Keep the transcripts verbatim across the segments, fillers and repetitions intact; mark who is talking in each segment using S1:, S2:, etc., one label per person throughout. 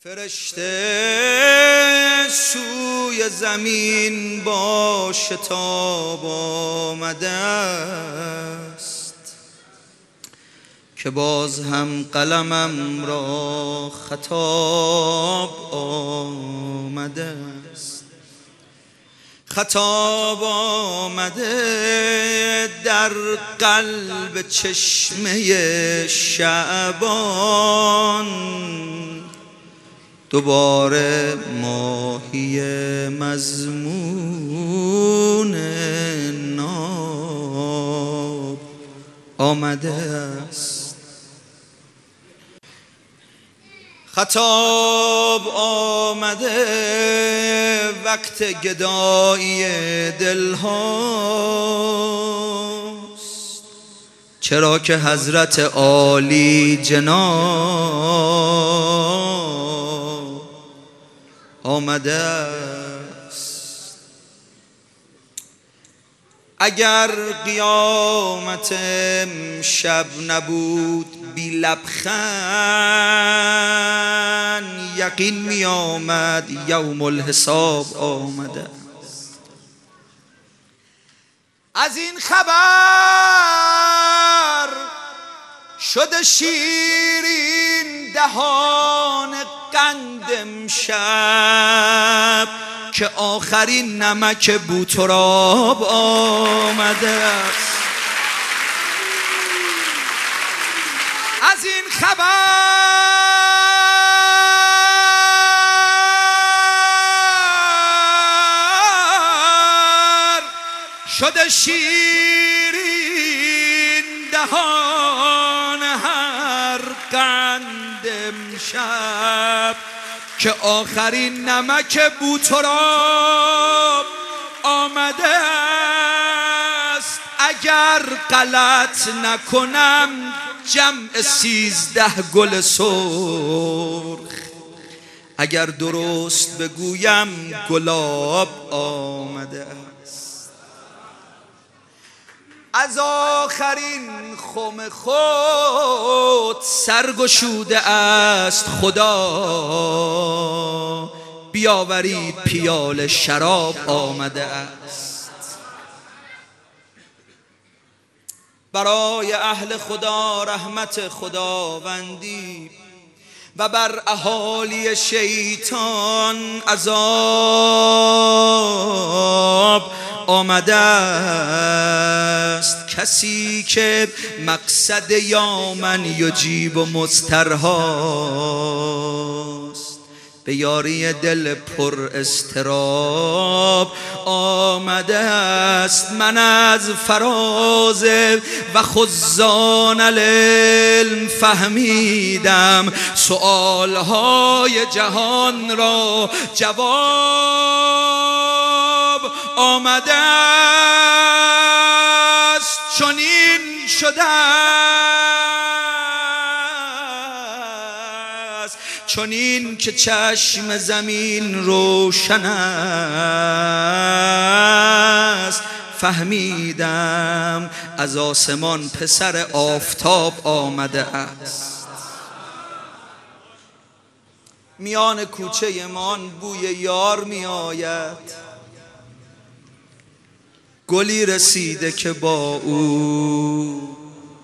S1: فرشته سوی زمین با شتاب آمده است که باز هم قلمم را خطاب آمده است. خطاب آمده در قلب چشمه شعبان، دوباره ماهی مضمون ناب آمده است. خطاب آمده وقت گدایی دل هاست، چرا که حضرت عالی جناب آمده است. اگر قیامت امشب نبود بی لبخند، یقین می آمد یوم الحساب آمده است. از این خبر شده شیرین دهان قند امشب که آخرین نمک بوتراب آمده است. از این خبر شده شیرین دهان هر قند امشب که آخرین نمک بوتراب آمده است. اگر غلط نکنم جمع سیزده گل سرخ، اگر درست بگویم گلاب آمده است. از آخرین خم خود سرگشوده است خدا، بیاورید پیاله شراب آمده است. برای اهل خدا رحمت خداوندی و بر اهالی شیطان عذاب آمده است. کسی که مقصد یا من یجیب و مضطرهاست، به یاری دل پر اضطراب آمده است. من از فراز و خزان العلم فهمیدم سؤالهای جهان را جواب آمده است. چنین شده است چنین که چشم زمین روشن است. فهمیدم از آسمان پسر آفتاب آمده است. میان کوچه من بوی یار می آید، گلی رسیده که با او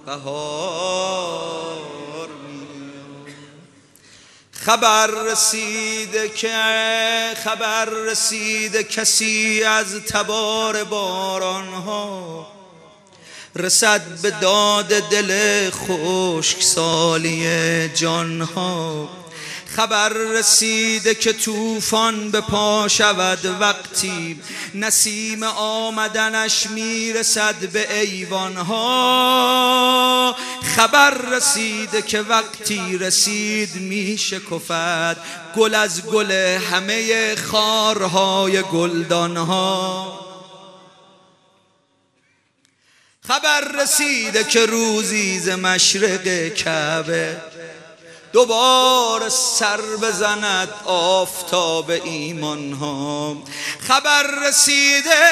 S1: بهار می آید. خبر رسیده که خبر رسیده کسی از تبار بارانها رسد به داد دل خشکسالی جانها. خبر رسیده که طوفان به پا شود وقتی نسیم آمدنش میرسد به ایوانها. خبر رسیده که وقتی رسید میشکفد گل از گل همه خارهای گلدانها. خبر رسیده که روزی ز مشرق کعبه دوباره سر بزند آفتاب ایمان ها. خبر رسیده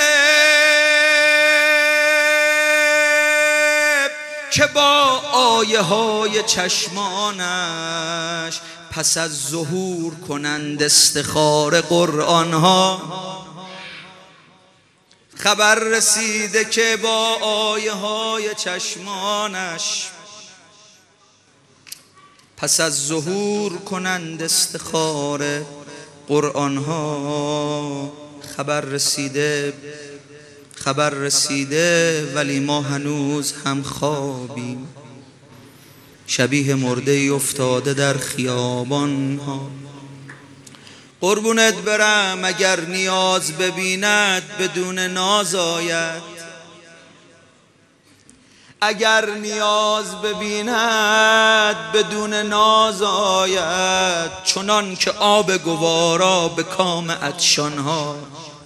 S1: که با آیه های چشمانش پس از ظهور کنند استخار قرآن ها. خبر رسیده که با آیه های چشمانش پس از ظهور کنند استخار قرآن ها. خبر رسیده خبر رسیده ولی ما هنوز هم خوابیم، شبیه مرده افتاده در خیابان ها. قربونت برم اگر نیاز ببیند بدون ناز آید، اگر نیاز ببیند بدون ناز آید، چنان که آب گوارا به کام عطشان ها.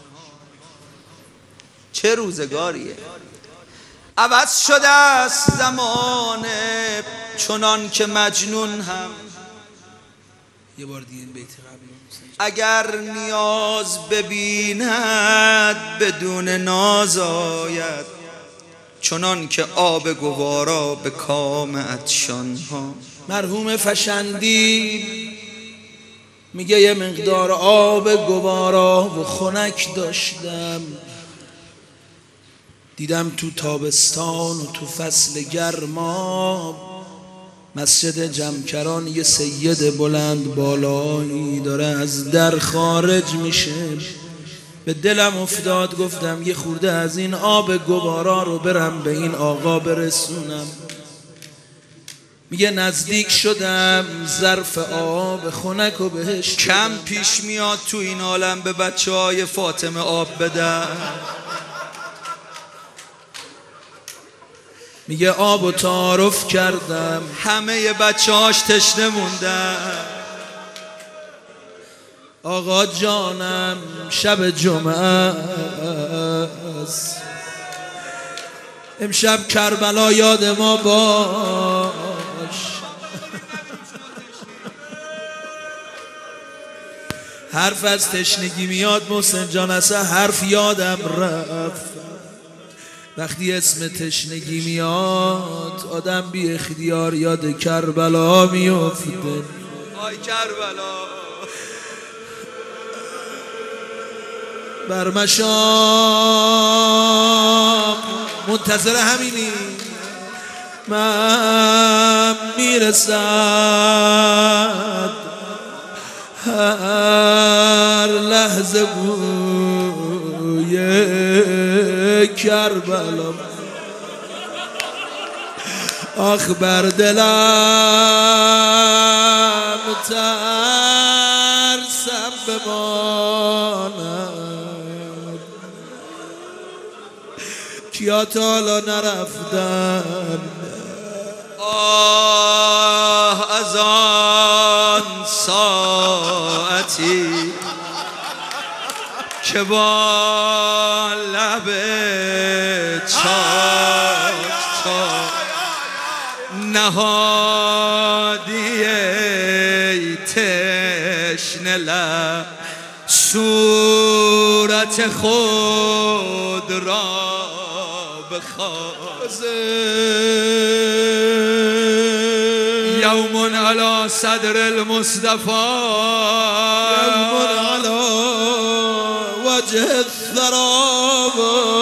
S1: چه روزگاریه، عوض شده است زمانه، چنان که مجنون هم.
S2: یه بار دیگه این بیت قبلی
S1: اگر نیاز ببیند بدون ناز آید، چنان که آب گوارا به کام عطشان ها.
S2: مرحوم فشندی میگه یه مقدار آب گوارا و خنک داشتم، دیدم تو تابستان و تو فصل گرما مسجد جمکران یه سید بلند بالایی داره از در خارج میشه. به دلم افتاد گفتم یه خورده از این آب گوارا رو برم به این آقا برسونم. میگه نزدیک شدم ظرف آب خنک و بهش
S1: کم پیش میاد تو این عالم به بچه های فاطمه آب بدن.
S2: میگه آب و تعارف کردم،
S1: همه بچه هاش تشنه موندن.
S2: آقا جانم شب جمعه است، امشب کربلا یاد ما باش. حرف از تشنگی میاد محسن جان، اصلا حرف یادم رفت. وقتی اسم تشنگی میاد آدم بی اختیار یاد کربلا میفته.
S1: آی کربلا
S2: برمشام منتظر همینی، من میرسد هر لحظه بوی کربلا. آخ بر دلم ترسم بماند، کیا تا حالا نرفتن.
S1: آه از آن ساعتی که با لب چاک چاک نهادی ای تشنه لب صورت خود را بخواست. یوم علی صدر المصطفى،
S2: یوم علی وجه الثراب.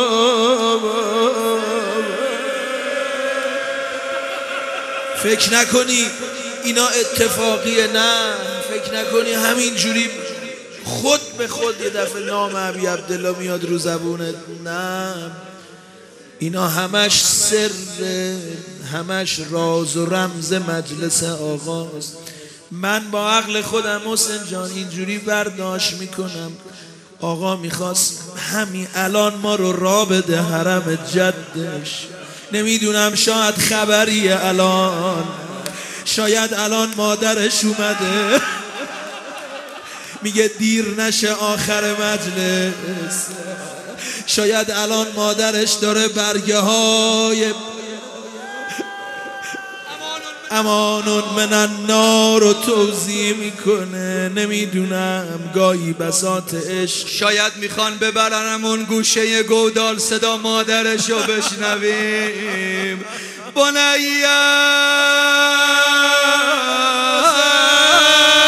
S2: فکر نکنی اینا اتفاقیه، نه فکر نکنی همین جوری خود به خود یه دفعه نام ابی عبدالله میاد رو زبونت، نه اینا همش سر، همش راز و رمز مجلس آقاست. من با عقل خودم حسین جان اینجوری برداشت میکنم آقا میخواست همین الان ما رو را بده حرم جدش. نمیدونم شاید خبریه الان، شاید الان مادرش اومده میگه دیر نشه آخر مجلس. شاید الان مادرش داره برگه های امانون من النار رو توزیع میکنه. نمیدونم گاهی بساط عشق
S1: شاید میخوان ببرنمون گوشه گودال صدا مادرش رو بشنویم. بنیه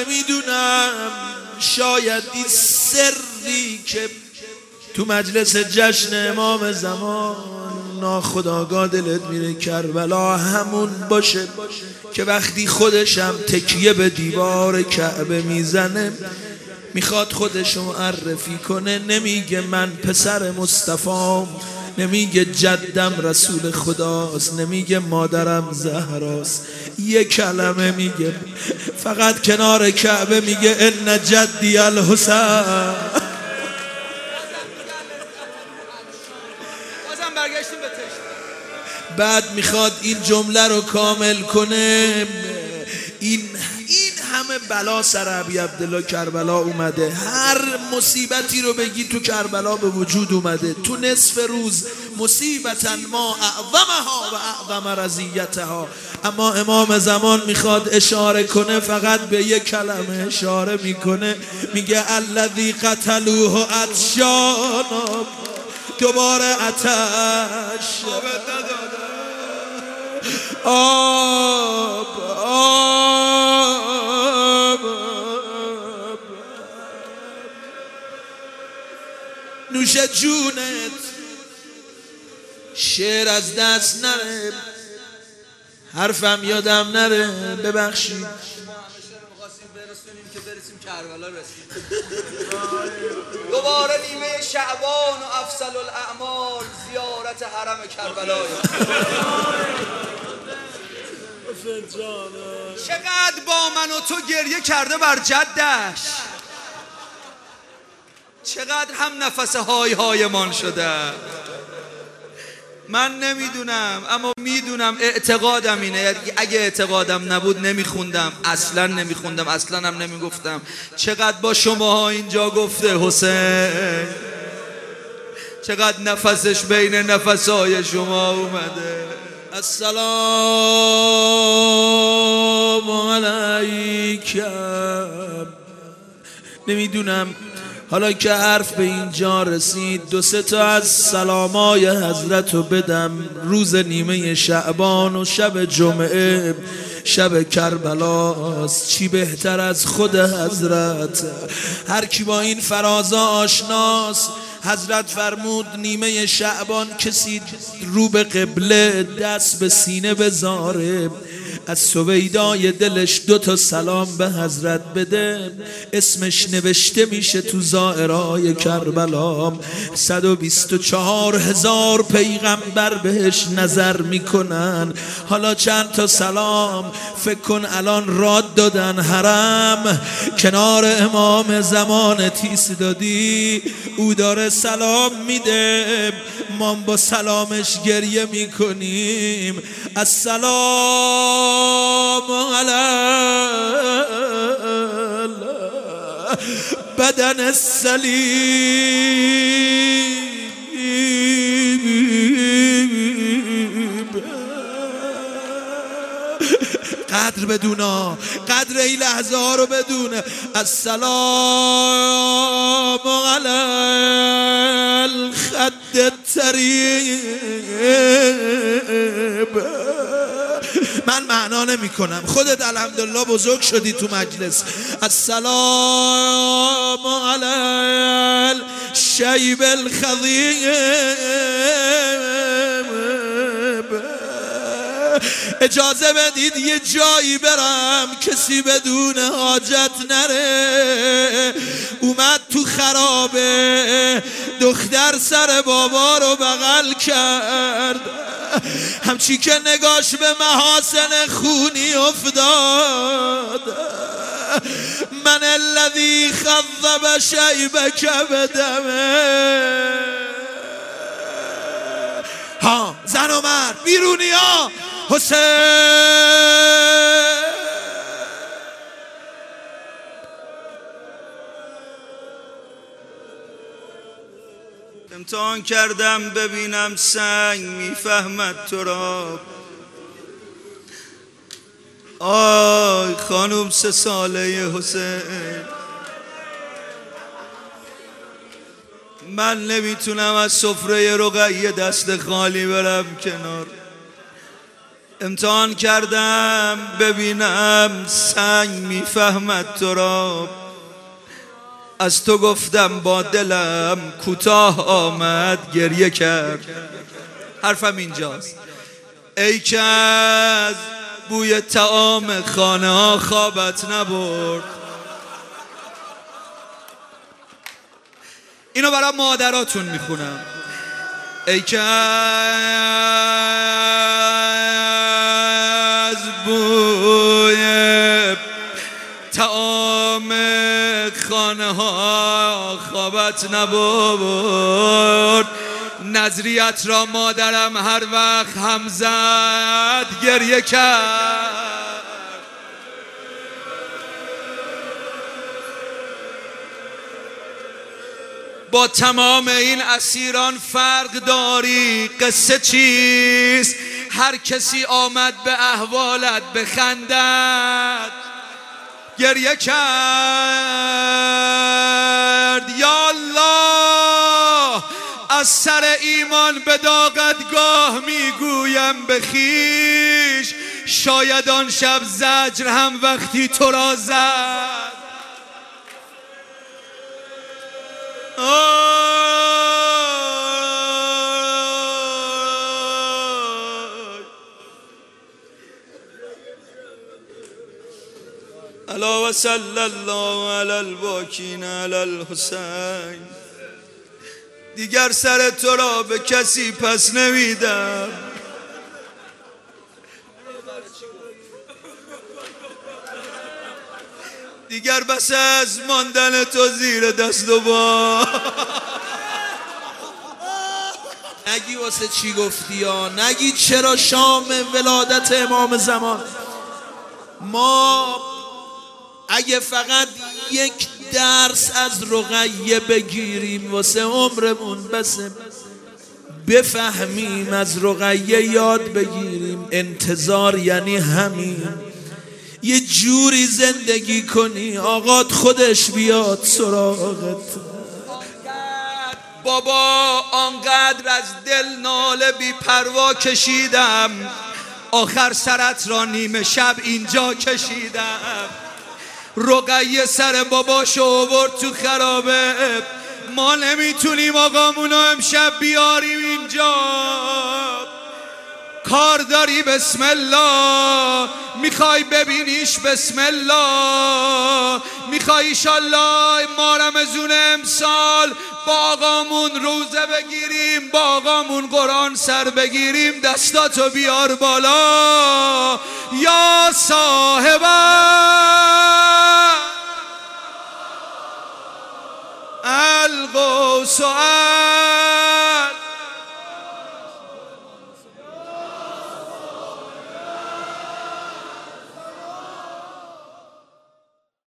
S2: نمیدونم شاید این سری که تو مجلس جشن امام زمان ناخودآگاه دلت میره کربلا همون باشه که وقتی خودشم تکیه به دیوار کعبه میزنه میخواد خودشو معرفی کنه، نمیگه من پسر مصطفیم، نمیگه جدم رسول خداست، نمیگه مادرم زهراست، یه کلمه میگه فقط کنار کعبه میگه ان جدی الحسین. بعد میخواد این جمله رو کامل کنه. این این همه بلا سر ابی عبدالله کربلا اومده، هر مصیبتی رو بگی تو کربلا به وجود اومده. تو نصف روز مصیبتا ما اعظمها و اعظم رضیتها، اما امام زمان میخواد اشاره کنه، فقط به یک کلمه اشاره میکنه، میگه الذی قتلوه عطشانا، دوباره آتش آب آب نوش جونت. شعر از دست نره، حرفم یادم نره، ببخشید.
S1: که برسیم کربلا رسیم. دوباره نیمه شعبان و افضل الاعمال زیارت حرم کربلا. چقدر با من و تو گریه کرده بر جدش، چقدر هم نفس های هایمان شده. من نمیدونم اما میدونم اعتقادم اینه، اگه اعتقادم نبود نمیخوندم، اصلا نمیخوندم، اصلا هم نمیگفتم. چقدر با شماها اینجا گفته حسین، چقدر نفسش بین نفسهای شما اومده. السلام علیکم. نمیدونم حالا که حرف به اینجا رسید دو سه تا از سلامای حضرت رو بدم. روز نیمه شعبان و شب جمعه، شب کربلاست، چی بهتر از خود حضرت؟ هر کی با این فرازا آشناست، حضرت فرمود نیمه شعبان کسی رو به قبله دست به سینه بذاره، از سویدای دلش دو تا سلام به حضرت بده، اسمش نوشته میشه تو زائرای کربلا. صد و بیست و چهار هزار پیغمبر بهش نظر میکنن. حالا چند تا سلام فکر کن الان راد دادن حرم کنار امام زمان تیس دادی، او داره سلام میده، ما با سلامش گریه میکنیم. السلام علی بدن السلیم. قدر بدونا، قدر این لحظه ها رو بدونه. السلام علی الخد الطریب. من معنا نمی کنم، خودت الحمدلله بزرگ شدی تو مجلس. السلام علی الشیب الخضیب. اجازه بدید یه جایی برم کسی بدون حاجت نره. اومد تو خرابه، دختر سر بابا رو بغل کرد، همچی که نگاش به محاسن خونی افتاد. من الذی خضب شیبک بدمه. ها زن و مرد بیرونی ها، حسین امتحان کردم ببینم سنگ میفهمد تو را. آی خانم سه ساله حسین، من نمیتونم از سفره رقیه دست خالی برم کنار.
S2: امتحان کردم ببینم سنگ میفهمد تو را، از تو گفتم با دلم کوتاه آمد گریه کرد. حرفم اینجاست. ای که از بوی طعام خانه ها خوابت نبرد. اینو برای مادراتون میخونم. ای که از بوی طعام خانه ها خوابت نبرد، نظریت را مادرم هر وقت هم زد گریه کرد. با تمام این اسیران فرق داری، قصه چیست؟ هر کسی آمد به احوالت بخندد گریه کرد. یا الله از سر ایمان به داغتگاه میگویم به خویش، شاید آن شب زجر هم وقتی تو را زد. الا و صلی الله علی الباکین علی الحسین. دیگر سر تو را به کسی پس نمیدم. دیگر بس از ماندن تو زیر دست و با.
S1: نگی واسه چی گفتی یا نگی چرا شام ولادت امام زمان. ما اگه فقط یک درس از رقیه بگیریم واسه عمرمون بسه، بفهمیم از رقیه یاد بگیریم. انتظار یعنی همین، یه جوری زندگی کنی آقات خودش بیاد سراغت.
S2: بابا آنقدر از دل ناله بی پروا کشیدم، آخر سرت را نیمه شب اینجا کشیدم. رقیه سر باباشو آورد تو خرابه، ما نمیتونیم آقامونو امشب بیاریم اینجا. کار داری بسم الله، میخوای ببینیش بسم الله، میخوای ایشالله ما رمضون امسال با آقامون روزه بگیریم، با آقامون قرآن سر بگیریم. دستاتو بیار بالا یا صاحب الغوث.